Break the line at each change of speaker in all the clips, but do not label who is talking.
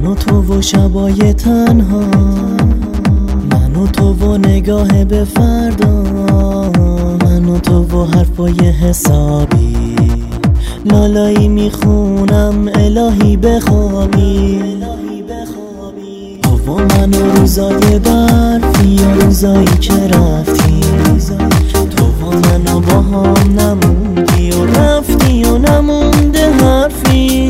من و تو و شبای تنها، من و تو و نگاه به فردا، من و تو و حرفای حسابی، لالایی میخونم الهی بخوابی. تو و من و روزای برفی یا روزایی که رفتی، تو و من و با هم نموندی و رفتی و نمونده حرفی.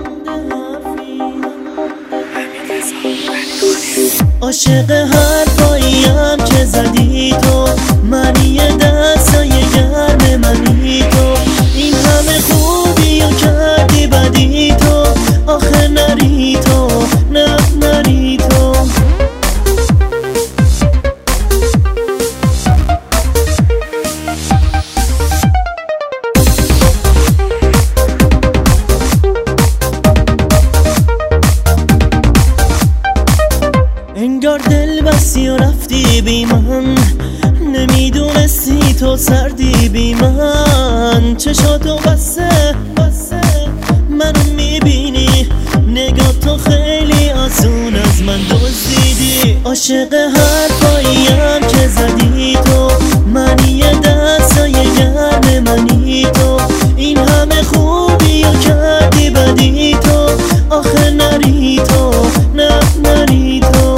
عاشق حرفاییم که زدی تو، منی یه دستای گرم منی تو، این همه خوبی و کردی بدی تو، آخه نری تو، نه نری تو. انگار دل بستی و رفتی بی من، نمیدونستی تو سردی بی من. چشاتو بسته منو میبینی، نگاه تو خیلی آسون از من دزدیدی. عاشق حرفاییم که زدی تو، منی یه دستای گرم منی تو، این همه خوبی و کردی بدی تو، آخه نری تو، نه نری تو.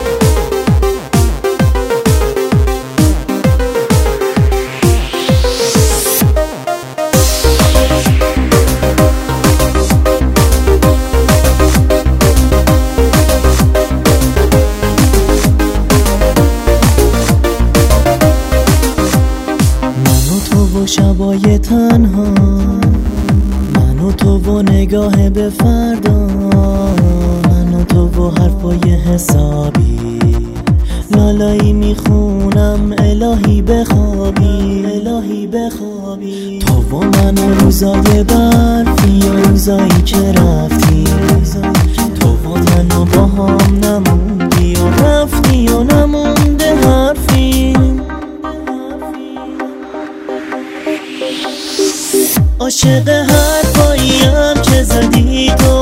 شبای تنها، من و تو و نگاه به فردا، من و تو و حرفای حسابی، لالایی میخونم الهی بخوابی، الهی بخوابی. تو و من و روزای برفی یا روزایی که رفتی، تو و من و با هم نموندی و رفتی و نمونده حرفی. عاشق حرفاییم که زدی تو،